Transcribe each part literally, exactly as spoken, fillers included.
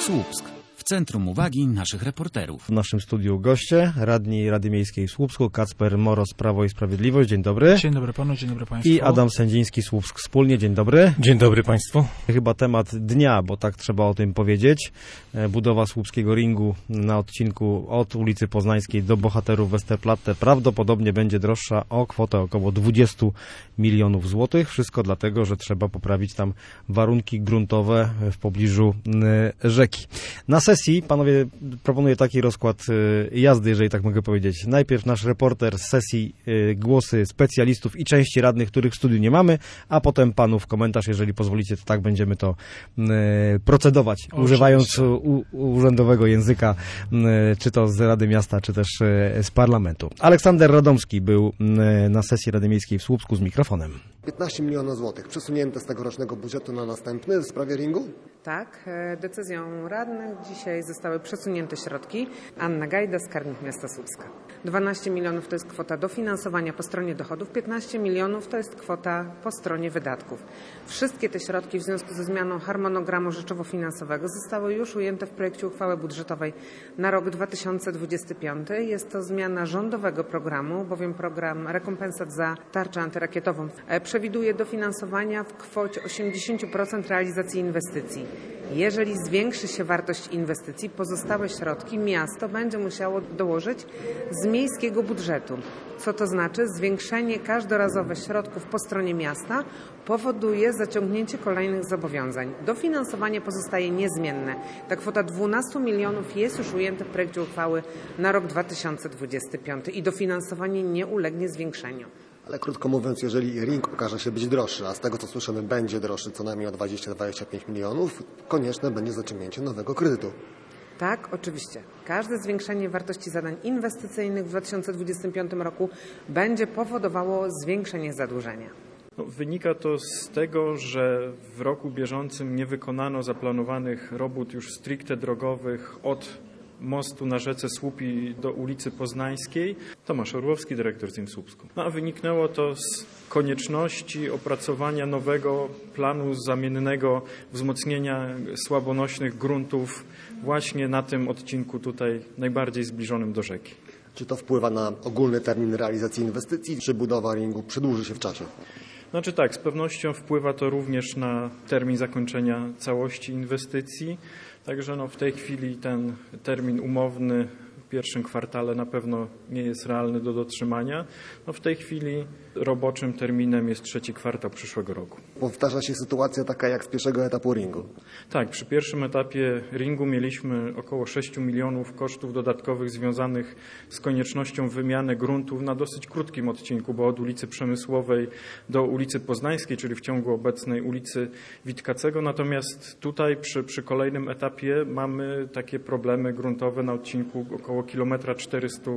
Słupsk. W centrum uwagi naszych reporterów. W naszym studiu goście, radni Rady Miejskiej w Słupsku, Kacper Moros, Prawo i Sprawiedliwość. Dzień dobry. Dzień dobry panu, dzień dobry państwu. I Adam Sędziński, Słupsk Wspólnie. Dzień dobry. Dzień dobry państwu. Chyba temat dnia, bo tak trzeba o tym powiedzieć. Budowa słupskiego ringu na odcinku od ulicy Poznańskiej do Bohaterów Westerplatte prawdopodobnie będzie droższa o kwotę około dwadzieścia milionów złotych. Wszystko dlatego, że trzeba poprawić tam warunki gruntowe w pobliżu rzeki. Na sesji, panowie, proponuję taki rozkład jazdy, jeżeli tak mogę powiedzieć. Najpierw nasz reporter z sesji, głosy specjalistów i części radnych, których w studiu nie mamy, a potem panów komentarz, jeżeli pozwolicie, to tak będziemy to procedować, Oczywiście. używając u, urzędowego języka, czy to z Rady Miasta, czy też z Parlamentu. Aleksander Radomski był na sesji Rady Miejskiej w Słupsku z mikrofonem. piętnaście milionów złotych przesunięte z tegorocznego budżetu na następny w sprawie ringu? Tak, decyzją radnych dzisiaj zostały przesunięte środki. Anna Gajda, Skarbnik Miasta Słupska. dwanaście milionów to jest kwota dofinansowania po stronie dochodów, piętnaście milionów to jest kwota po stronie wydatków. Wszystkie te środki w związku ze zmianą harmonogramu rzeczowo-finansowego zostały już ujęte w projekcie uchwały budżetowej na rok dwa tysiące dwudziesty piąty. Jest to zmiana rządowego programu, bowiem program rekompensat za tarczę antyrakietową przewiduje dofinansowania w kwocie osiemdziesiąt procent realizacji inwestycji. Jeżeli zwiększy się wartość inwestycji, pozostałe środki miasto będzie musiało dołożyć z miejskiego budżetu. Co to znaczy? Zwiększenie każdorazowe środków po stronie miasta powoduje zaciągnięcie kolejnych zobowiązań. Dofinansowanie pozostaje niezmienne. Ta kwota dwanaście milionów jest już ujęta w projekcie uchwały na rok dwa tysiące dwudziesty piąty i dofinansowanie nie ulegnie zwiększeniu. Ale krótko mówiąc, jeżeli ring okaże się być droższy, a z tego co słyszymy będzie droższy co najmniej o dwadzieścia do dwudziestu pięciu milionów, konieczne będzie zaciągnięcie nowego kredytu. Tak, oczywiście. Każde zwiększenie wartości zadań inwestycyjnych w dwa tysiące dwudziestym piątym roku będzie powodowało zwiększenie zadłużenia. No, wynika to z tego, że w roku bieżącym nie wykonano zaplanowanych robót już stricte drogowych od mostu na rzece Słupi do ulicy Poznańskiej. Tomasz Orłowski, dyrektor z Słupsku. No, a wyniknęło to z konieczności opracowania nowego planu zamiennego wzmocnienia słabonośnych gruntów właśnie na tym odcinku tutaj najbardziej zbliżonym do rzeki. Czy to wpływa na ogólny termin realizacji inwestycji, czy budowa ringu przedłuży się w czasie? Znaczy tak, z pewnością wpływa to również na termin zakończenia całości inwestycji. Także no w tej chwili ten termin umowny w pierwszym kwartale na pewno nie jest realny do dotrzymania. No w tej chwili roboczym terminem jest trzeci kwartał przyszłego roku. Powtarza się sytuacja taka jak z pierwszego etapu ringu. Tak, przy pierwszym etapie ringu mieliśmy około sześć milionów kosztów dodatkowych związanych z koniecznością wymiany gruntów na dosyć krótkim odcinku, bo od ulicy Przemysłowej do ulicy Poznańskiej, czyli w ciągu obecnej ulicy Witkacego. Natomiast tutaj przy, przy kolejnym etapie mamy takie problemy gruntowe na odcinku około kilometra czterysta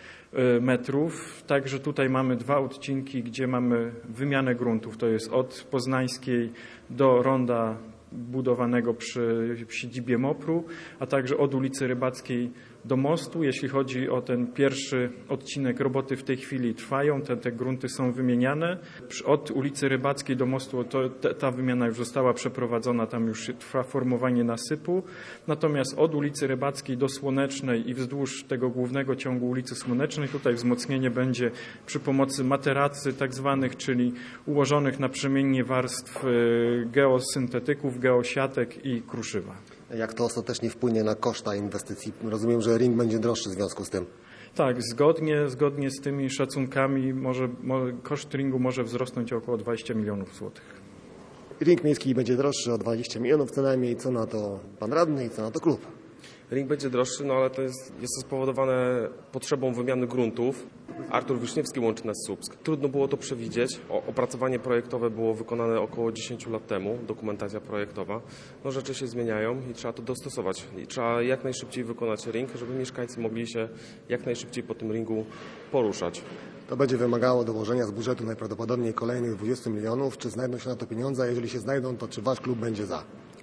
metrów. Także tutaj mamy dwa odcinki, gdzie mamy wymianę gruntów. To jest od Poznańskiej do ronda budowanego przy siedzibie MOPR-u, a także od ulicy Rybackiej do mostu. Jeśli chodzi o ten pierwszy odcinek, roboty w tej chwili trwają, te, te grunty są wymieniane. Od ulicy Rybackiej do mostu to, te, ta wymiana już została przeprowadzona, tam już trwa formowanie nasypu. Natomiast od ulicy Rybackiej do Słonecznej i wzdłuż tego głównego ciągu ulicy Słonecznej tutaj wzmocnienie będzie przy pomocy materacy tak zwanych, czyli ułożonych naprzemiennie warstw geosyntetyków, geosiatek i kruszywa. Jak to ostatecznie wpłynie na koszta inwestycji? Rozumiem, że ring będzie droższy w związku z tym. Tak, zgodnie, zgodnie z tymi szacunkami może, może, koszt ringu może wzrosnąć o około dwadzieścia milionów złotych. Ring miejski będzie droższy o dwadzieścia milionów co najmniej. Co na to pan radny i co na to klub? Ring będzie droższy, no ale to jest, jest to spowodowane potrzebą wymiany gruntów. Artur Wiszniewski łączy nas z Słupsk. Trudno było to przewidzieć. O, opracowanie projektowe było wykonane około dziesięć lat temu, dokumentacja projektowa. No rzeczy się zmieniają i trzeba to dostosować. I trzeba jak najszybciej wykonać ring, żeby mieszkańcy mogli się jak najszybciej po tym ringu poruszać. To będzie wymagało dołożenia z budżetu najprawdopodobniej kolejnych dwudziestu milionów. Czy znajdą się na to pieniądze? A jeżeli się znajdą, to czy wasz klub będzie za?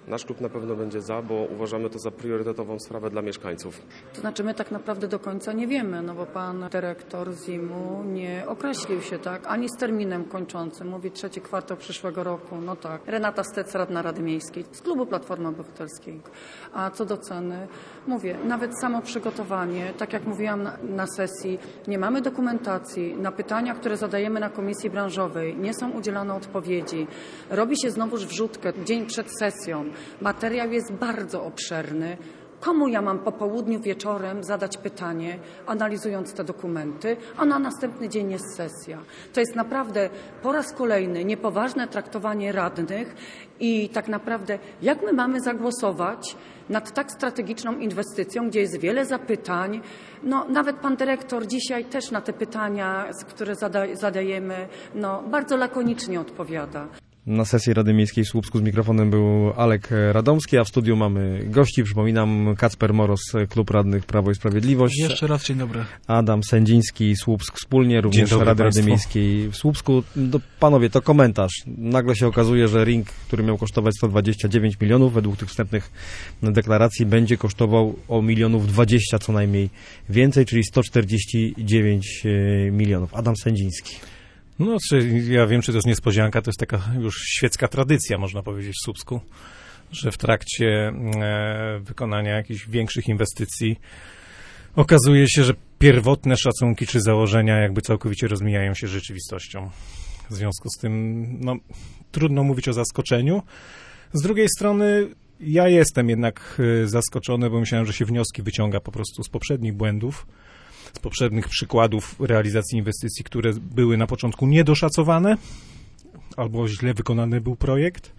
Nasz klub na pewno będzie za, bo uważamy to za priorytetową sprawę dla mieszkańców. To znaczy my tak naprawdę do końca nie wiemy, no bo pan dyrektor zimu nie określił się tak, ani z terminem kończącym. Mówi trzeci kwartał przyszłego roku, no tak. Renata Stec, radna Rady Miejskiej z klubu Platformy Obywatelskiej. A co do ceny, mówię, nawet samo przygotowanie, tak jak mówiłam na, na sesji, nie mamy dokumentacji, na pytania, które zadajemy na komisji branżowej, nie są udzielane odpowiedzi. Robi się znowuż wrzutkę dzień przed sesją. Materiał jest bardzo obszerny. Komu ja mam po południu, wieczorem zadać pytanie, analizując te dokumenty, a na następny dzień jest sesja. To jest naprawdę po raz kolejny niepoważne traktowanie radnych i tak naprawdę jak my mamy zagłosować nad tak strategiczną inwestycją, gdzie jest wiele zapytań. No, nawet pan dyrektor dzisiaj też na te pytania, które zada- zadajemy, no, bardzo lakonicznie odpowiada. Na sesji Rady Miejskiej w Słupsku z mikrofonem był Alek Radomski, a w studiu mamy gości. Przypominam, Kacper Moros, Klub Radnych Prawo i Sprawiedliwość. Jeszcze raz dzień dobry. Adam Sędziński, Słupsk wspólnie, również dobry Rady Państwu. Rady Miejskiej w Słupsku. No, panowie, to komentarz. Nagle się okazuje, że ring, który miał kosztować sto dwadzieścia dziewięć milionów, według tych wstępnych deklaracji będzie kosztował o milionów dwadzieścia co najmniej więcej, czyli sto czterdzieści dziewięć milionów. Adam Sędziński. No, czy ja wiem, czy to jest niespodzianka, to jest taka już świecka tradycja, można powiedzieć, w Słupsku, że w trakcie e, wykonania jakichś większych inwestycji okazuje się, że pierwotne szacunki czy założenia jakby całkowicie rozmijają się z rzeczywistością. W związku z tym, no, trudno mówić o zaskoczeniu. Z drugiej strony, ja jestem jednak zaskoczony, bo myślałem, że się wnioski wyciąga po prostu z poprzednich błędów, z poprzednich przykładów realizacji inwestycji, które były na początku niedoszacowane albo źle wykonany był projekt.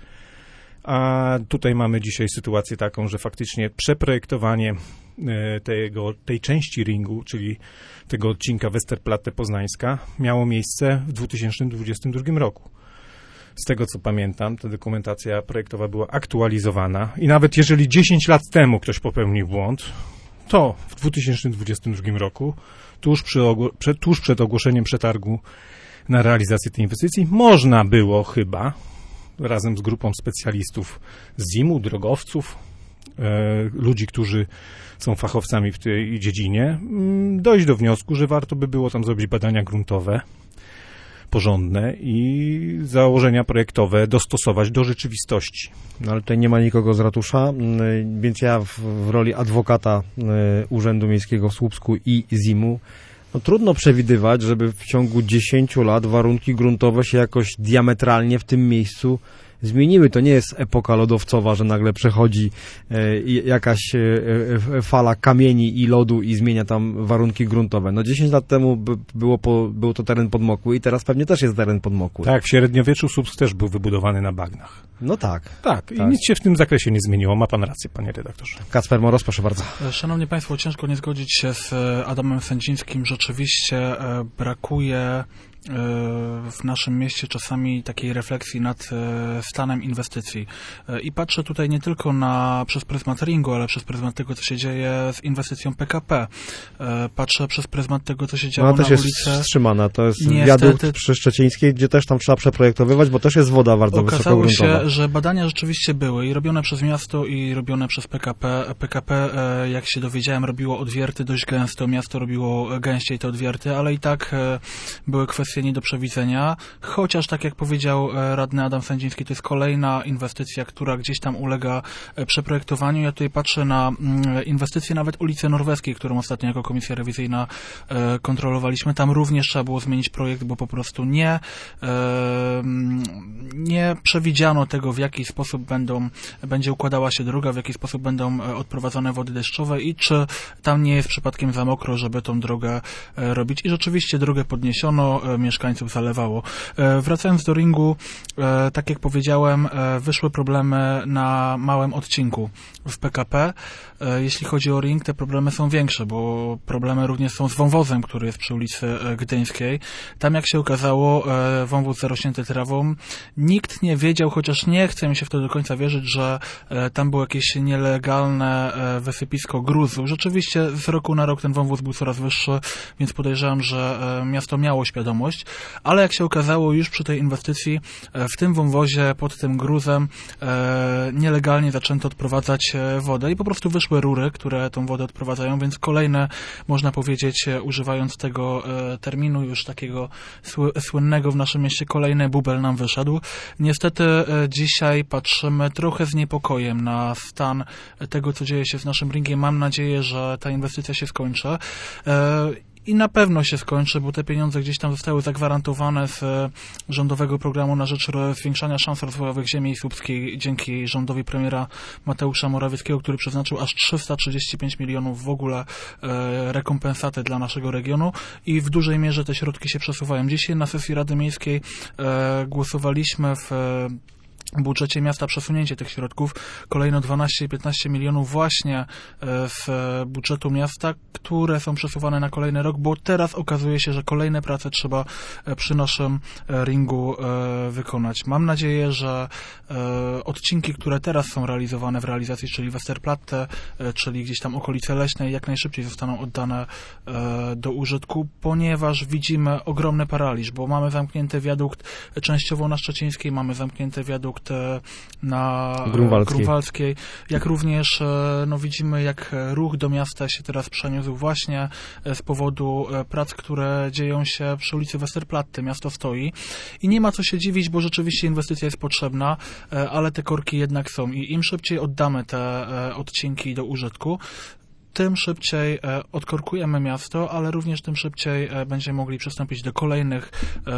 A tutaj mamy dzisiaj sytuację taką, że faktycznie przeprojektowanie tego, tej części ringu, czyli tego odcinka Westerplatte-Poznańska, miało miejsce w dwa tysiące dwudziestym drugim roku. Z tego, co pamiętam, ta dokumentacja projektowa była aktualizowana i nawet jeżeli dziesięć lat temu ktoś popełnił błąd, to w dwa tysiące dwudziestym drugim roku, tuż, przy ogło- prze, tuż przed ogłoszeniem przetargu na realizację tej inwestycji, można było chyba, razem z grupą specjalistów z zimu, drogowców, e, ludzi, którzy są fachowcami w tej dziedzinie, m, dojść do wniosku, że warto by było tam zrobić badania gruntowe, porządne i założenia projektowe dostosować do rzeczywistości. No ale tutaj nie ma nikogo z ratusza, więc ja w, w roli adwokata Urzędu Miejskiego w Słupsku i zimu, no trudno przewidywać, żeby w ciągu dziesięciu lat warunki gruntowe się jakoś diametralnie w tym miejscu zmieniły. To nie jest epoka lodowcowa, że nagle przechodzi e, jakaś e, fala kamieni i lodu i zmienia tam warunki gruntowe. No dziesięć lat temu by, było po, był to teren podmokły i teraz pewnie też jest teren podmokły. Tak, w średniowieczu Słupsk też był wybudowany na bagnach. No tak. Tak, tak. i nic się w tym zakresie nie zmieniło. Ma pan rację, panie redaktorze. Kacper Moros, proszę bardzo. Szanowni Państwo, ciężko nie zgodzić się z Adamem Sędzińskim. Rzeczywiście brakuje w naszym mieście czasami takiej refleksji nad stanem inwestycji. I patrzę tutaj nie tylko na, przez pryzmat ringu, ale przez pryzmat tego, co się dzieje z inwestycją P K P. Patrzę przez pryzmat tego, co się działo no, na też ulicy. jest wstrzymana. To jest Niestety, wiadukt przy Szczecińskiej, gdzie też tam trzeba przeprojektowywać, bo też jest woda bardzo okazało wysokogruntowa. się, że badania rzeczywiście były i robione przez miasto i robione przez P K P. P K P, jak się dowiedziałem, robiło odwierty dość gęsto. Miasto robiło gęściej te odwierty, ale i tak były kwestie nie do przewidzenia, chociaż tak jak powiedział radny Adam Sędziński, to jest kolejna inwestycja, która gdzieś tam ulega przeprojektowaniu. Ja tutaj patrzę na inwestycję nawet ulicy Norweskiej, którą ostatnio jako Komisja Rewizyjna kontrolowaliśmy. Tam również trzeba było zmienić projekt, bo po prostu nie, nie przewidziano tego, w jaki sposób będą, będzie układała się droga, w jaki sposób będą odprowadzane wody deszczowe i czy tam nie jest przypadkiem za mokro, żeby tą drogę robić. I rzeczywiście drogę podniesiono, mieszkańców zalewało. Wracając do ringu, tak jak powiedziałem, wyszły problemy na małym odcinku w P K P. Jeśli chodzi o ring, te problemy są większe, bo problemy również są z wąwozem, który jest przy ulicy Gdyńskiej. Tam, jak się okazało, wąwóz zarośnięty trawą. Nikt nie wiedział, chociaż nie chce mi się w to do końca wierzyć, że tam było jakieś nielegalne wysypisko gruzu. Rzeczywiście z roku na rok ten wąwóz był coraz wyższy, więc podejrzewam, że miasto miało świadomość, działalność, ale jak się okazało już przy tej inwestycji w tym wąwozie, pod tym gruzem e, nielegalnie zaczęto odprowadzać wodę i po prostu wyszły rury, które tą wodę odprowadzają, więc kolejne, można powiedzieć, używając tego e, terminu już takiego sły, słynnego w naszym mieście, kolejny bubel nam wyszedł. Niestety e, dzisiaj patrzymy trochę z niepokojem na stan tego, co dzieje się z naszym ringiem. Mam nadzieję, że ta inwestycja się skończy. E, I na pewno się skończy, bo te pieniądze gdzieś tam zostały zagwarantowane z rządowego programu na rzecz zwiększania szans rozwojowych ziemi słupskiej dzięki rządowi premiera Mateusza Morawieckiego, który przeznaczył aż trzysta trzydzieści pięć milionów w ogóle e, rekompensaty dla naszego regionu i w dużej mierze te środki się przesuwają. Dzisiaj na sesji Rady Miejskiej e, głosowaliśmy w w budżecie miasta przesunięcie tych środków, kolejno dwanaście i piętnaście milionów właśnie z budżetu miasta, które są przesuwane na kolejny rok, bo teraz okazuje się, że kolejne prace trzeba przy naszym ringu wykonać. Mam nadzieję, że odcinki, które teraz są realizowane w realizacji, czyli Westerplatte, czyli gdzieś tam okolice leśne, jak najszybciej zostaną oddane do użytku, ponieważ widzimy ogromny paraliż, bo mamy zamknięty wiadukt częściowo na Szczecińskiej, mamy zamknięty wiadukt na Grunwaldzkiej. Grunwaldzkiej, jak również no, widzimy, jak ruch do miasta się teraz przeniósł właśnie z powodu prac, które dzieją się przy ulicy Westerplatte. Miasto stoi i nie ma co się dziwić, bo rzeczywiście inwestycja jest potrzebna, ale te korki jednak są i im szybciej oddamy te odcinki do użytku, tym szybciej e, odkorkujemy miasto, ale również tym szybciej e, będziemy mogli przystąpić do kolejnych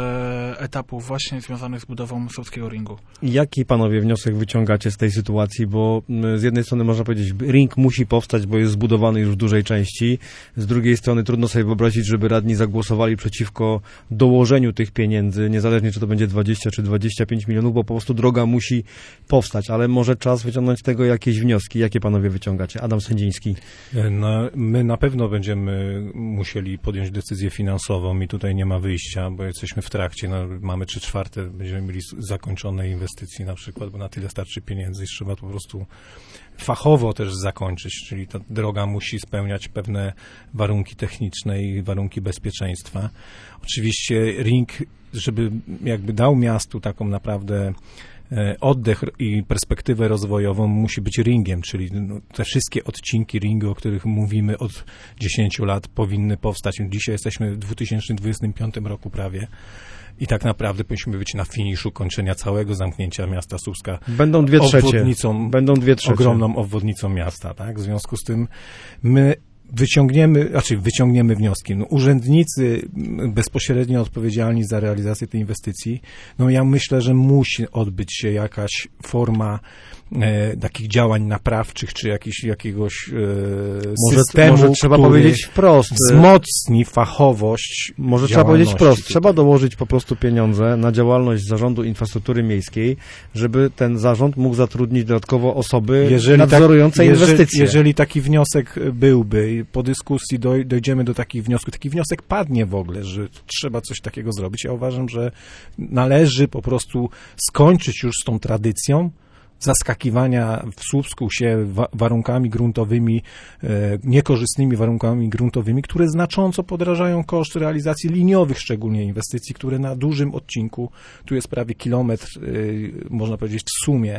e, etapów właśnie związanych z budową słupskiego ringu. Jaki panowie wniosek wyciągacie z tej sytuacji? Bo m, z jednej strony można powiedzieć, ring musi powstać, bo jest zbudowany już w dużej części. Z drugiej strony trudno sobie wyobrazić, żeby radni zagłosowali przeciwko dołożeniu tych pieniędzy, niezależnie czy to będzie dwadzieścia czy dwadzieścia pięć milionów, bo po prostu droga musi powstać. Ale może czas wyciągnąć z tego jakieś wnioski. Jakie panowie wyciągacie? Adam Sędziński. No, my na pewno będziemy musieli podjąć decyzję finansową i tutaj nie ma wyjścia, bo jesteśmy w trakcie, no, mamy trzy czwarte, będziemy mieli zakończone inwestycje na przykład, bo na tyle starczy pieniędzy i trzeba po prostu fachowo też zakończyć, czyli ta droga musi spełniać pewne warunki techniczne i warunki bezpieczeństwa. Oczywiście ring, żeby jakby dał miastu taką naprawdę oddech i perspektywę rozwojową, musi być ringiem, czyli no, te wszystkie odcinki ringu, o których mówimy od dziesięciu lat, powinny powstać. Dzisiaj jesteśmy w dwa tysiące dwudziestym piątym roku prawie i tak naprawdę powinniśmy być na finiszu kończenia całego zamknięcia miasta Słupska. Będą dwie trzecie. Obwodnicą, Będą dwie trzecie. Ogromną obwodnicą miasta, tak? W związku z tym my wyciągniemy, znaczy wyciągniemy wnioski. No, urzędnicy bezpośrednio odpowiedzialni za realizację tej inwestycji, no ja myślę, że musi odbyć się jakaś forma e, takich działań naprawczych, czy jakiś, jakiegoś e, może, systemu, może trzeba który powiedzieć wprost. wzmocni fachowość Może trzeba powiedzieć wprost. tutaj. Trzeba dołożyć po prostu pieniądze na działalność Zarządu Infrastruktury Miejskiej, żeby ten zarząd mógł zatrudnić dodatkowo osoby jeżeli nadzorujące tak, inwestycje. Jeżeli, jeżeli taki wniosek byłby, po dyskusji doj, dojdziemy do takich wniosków, taki wniosek padnie w ogóle, że trzeba coś takiego zrobić. Ja uważam, że należy po prostu skończyć już z tą tradycją zaskakiwania w Słupsku się wa- warunkami gruntowymi, e, niekorzystnymi warunkami gruntowymi, które znacząco podrażają koszt realizacji liniowych, szczególnie inwestycji, które na dużym odcinku, tu jest prawie kilometr, e, można powiedzieć w sumie,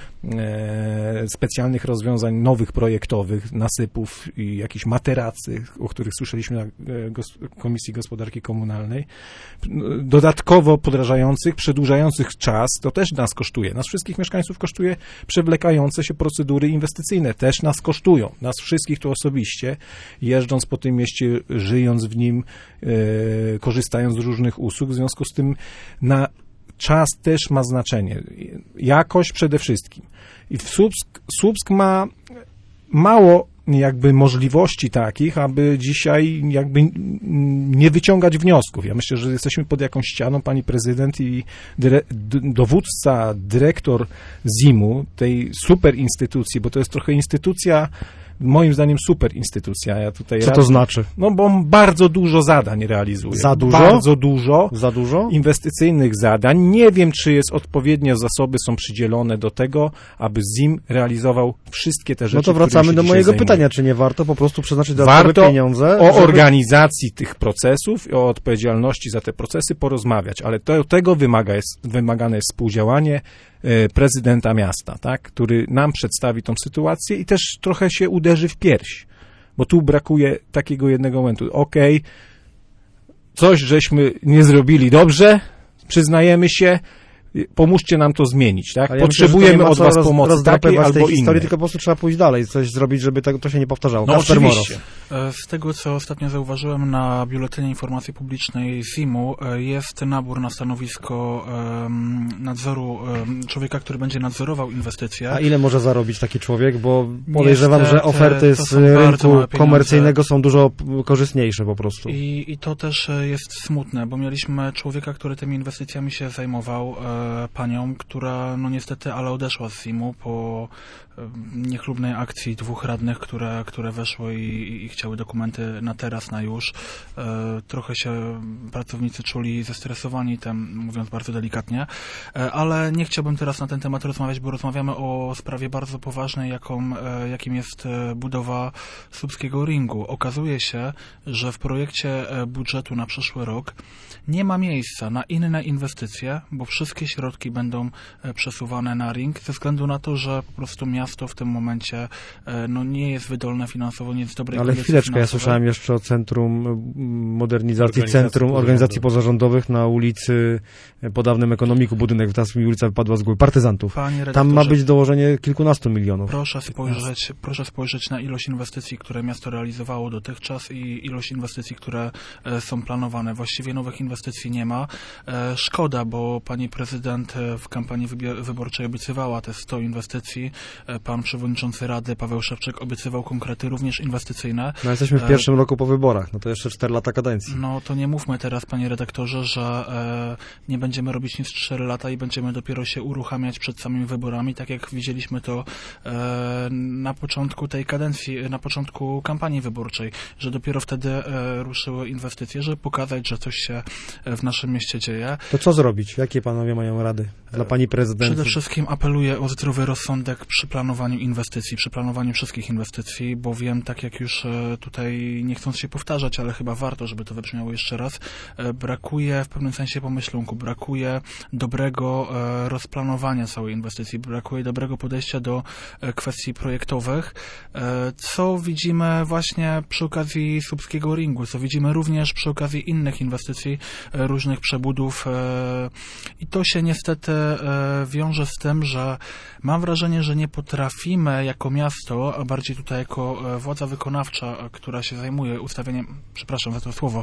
e, specjalnych rozwiązań nowych projektowych, nasypów i jakichś materacy, o których słyszeliśmy na e, gos- Komisji Gospodarki Komunalnej, dodatkowo podrażających, przedłużających czas, to też nas kosztuje. Nas wszystkich mieszkańców kosztuje przewlekające się procedury inwestycyjne. Też nas kosztują. Nas wszystkich tu osobiście, jeżdżąc po tym mieście, żyjąc w nim, e, korzystając z różnych usług. W związku z tym na czas też ma znaczenie. Jakość przede wszystkim. I w Słupsk, Słupsk ma mało jakby możliwości takich, aby dzisiaj jakby nie wyciągać wniosków. Ja myślę, że jesteśmy pod jakąś ścianą, pani prezydent i dyre, d, dowódca, dyrektor zimu, tej super instytucji, bo to jest trochę instytucja moim zdaniem super instytucja. Ja tutaj Co to raczej, znaczy? No bo bardzo dużo zadań realizuje. Za dużo? Bardzo dużo. Za dużo? Inwestycyjnych zadań. Nie wiem, czy jest odpowiednio zasoby są przydzielone do tego, aby Z I M realizował wszystkie te rzeczy, No to wracamy którymi się do dzisiaj mojego zajmuje. pytania, czy nie warto po prostu przeznaczyć dodatkowe Warto pieniądze? o żeby... organizacji tych procesów i o odpowiedzialności za te procesy porozmawiać, ale to, tego wymaga jest, wymagane jest współdziałanie e, prezydenta miasta, tak, który nam przedstawi tą sytuację i też trochę się uderzy w pierś, bo tu brakuje takiego jednego momentu. Okej, coś żeśmy nie zrobili dobrze, przyznajemy się, pomóżcie nam to zmienić, tak? Ja Potrzebujemy myślę, od was roz, pomocy takiej albo tej historii, innej. tylko po prostu trzeba pójść dalej, coś zrobić, żeby to, to się nie powtarzało. No Kacper oczywiście. Moros. Z tego, co ostatnio zauważyłem na Biuletynie Informacji Publicznej Z I M-u, jest nabór na stanowisko um, nadzoru um, człowieka, który będzie nadzorował inwestycje. A ile może zarobić taki człowiek? Bo podejrzewam, Niestety, że oferty to z są bardzo rynku małe pieniądze. komercyjnego są dużo korzystniejsze po prostu. I, I to też jest smutne, bo mieliśmy człowieka, który tymi inwestycjami się zajmował, e, panią, która no niestety, ale odeszła z Z I M-u po e, niechlubnej akcji dwóch radnych, które, które weszły i, i chciały dokumenty na teraz, na już. E, trochę się pracownicy czuli zestresowani tym, mówiąc bardzo delikatnie, e, ale nie chciałbym teraz na ten temat rozmawiać, bo rozmawiamy o sprawie bardzo poważnej, jaką, e, jakim jest e, budowa Słupskiego Ringu. Okazuje się, że w projekcie e, budżetu na przyszły rok nie ma miejsca na inne inwestycje, bo wszystkie środki będą e, przesuwane na ring, ze względu na to, że po prostu miasto w tym momencie e, no, nie jest wydolne finansowo, nie jest w dobrej Ale kondycji chwileczkę, ja finansowej. słyszałem jeszcze o Centrum m, Modernizacji Organizacji Centrum Organizacji Pozarządowych na ulicy e, po dawnym Ekonomiku, budynek, teraz mi ulica wypadła z góry, Partyzantów. Panie Tam redaktorze, ma być dołożenie kilkunastu milionów. Proszę spojrzeć, proszę spojrzeć na ilość inwestycji, które miasto realizowało dotychczas i ilość inwestycji, które e, są planowane. Właściwie nowych inwestycji nie ma. E, szkoda, bo pani prezydent e, w kampanii wybie- wyborczej obiecywała te sto inwestycji. E, pan przewodniczący Rady Paweł Szewczyk obiecywał konkrety również inwestycyjne. No jesteśmy w E, pierwszym roku po wyborach, no to jeszcze cztery lata kadencji. No to nie mówmy teraz, panie redaktorze, że e, nie będziemy robić nic cztery lata i będziemy dopiero się uruchamiać przed samymi wyborami, tak jak widzieliśmy to e, na początku tej kadencji, na początku kampanii wyborczej, że dopiero wtedy e, ruszyły inwestycje, żeby pokazać, że coś się w naszym mieście dzieje. To co zrobić? Jakie panowie mają rady dla pani prezydent? Przede wszystkim apeluję o zdrowy rozsądek przy planowaniu inwestycji, przy planowaniu wszystkich inwestycji, bo wiem, tak jak już e, tutaj, nie chcąc się powtarzać, ale chyba warto, żeby to wybrzmiało jeszcze raz, e, brakuje w pewnym sensie pomyślunku, brakuje dobrego e, rozplanowania całej inwestycji, brakuje dobrego podejścia do e, kwestii projektowych, e, co widzimy właśnie przy okazji Słupskiego Ringu, co widzimy również przy okazji innych inwestycji, e, różnych przebudów e, i to się niestety e, wiąże z tym, że mam wrażenie, że nie potrafimy jako miasto, a bardziej tutaj jako e, władza wykonawcza, e, która się zajmuje ustawianiem, przepraszam za to słowo,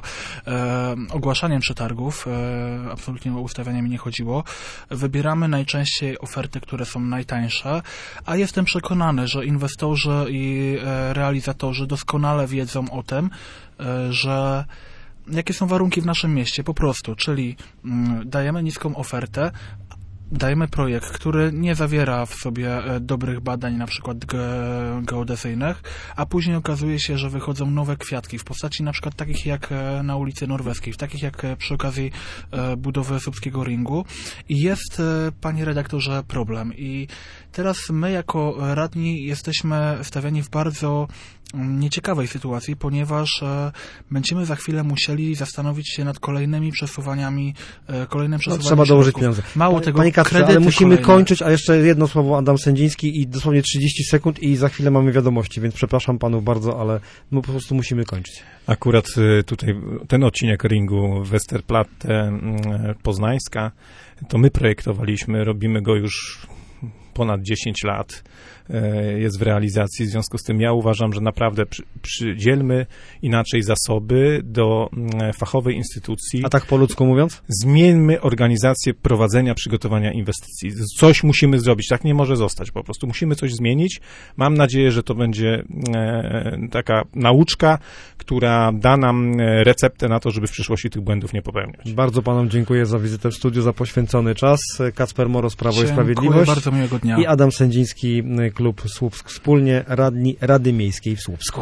e, ogłaszaniem przetargów, e, absolutnie o ustawianie mi nie chodziło, wybieramy najczęściej oferty, które są najtańsze, a jestem przekonany, że inwestorzy i e, realizatorzy doskonale wiedzą o tym, e, że jakie są warunki w naszym mieście, po prostu, czyli mm, dajemy niską ofertę, dajemy projekt, który nie zawiera w sobie e, dobrych badań, na przykład ge- geodezyjnych, a później okazuje się, że wychodzą nowe kwiatki w postaci na przykład takich jak e, na ulicy Norweskiej, w takich jak e, przy okazji e, budowy Słupskiego Ringu i jest, e, panie redaktorze, problem i teraz my jako radni jesteśmy stawiani w bardzo nieciekawej sytuacji, ponieważ e, będziemy za chwilę musieli zastanowić się nad kolejnymi przesuwaniami, e, kolejnym No, przesuwaniem trzeba dołożyć środków. pieniądze. Mało Panie, tego, Panie Kacprze, kredyty ale musimy kolejne. kończyć, a jeszcze jedno słowo Adam Sędziński i dosłownie trzydzieści sekund i za chwilę mamy wiadomości, więc przepraszam panów bardzo, ale my po prostu musimy kończyć. Akurat y, tutaj ten odcinek ringu Westerplatte y, Poznańska, to my projektowaliśmy, robimy go już ponad dziesięć lat, jest w realizacji, w związku z tym ja uważam, że naprawdę przy, przydzielmy inaczej zasoby do fachowej instytucji. A tak po ludzku mówiąc? Zmieńmy organizację prowadzenia, przygotowania inwestycji. Coś musimy zrobić, tak nie może zostać po prostu. Musimy coś zmienić. Mam nadzieję, że to będzie e, taka nauczka, która da nam receptę na to, żeby w przyszłości tych błędów nie popełniać. Bardzo panom dziękuję za wizytę w studiu, za poświęcony czas. Kacper Moros, Prawo Dziękuję, i Sprawiedliwość. bardzo miłego dnia. I Adam Sędziński, Klub Słupsk Wspólnie, radni Rady Miejskiej w Słupsku.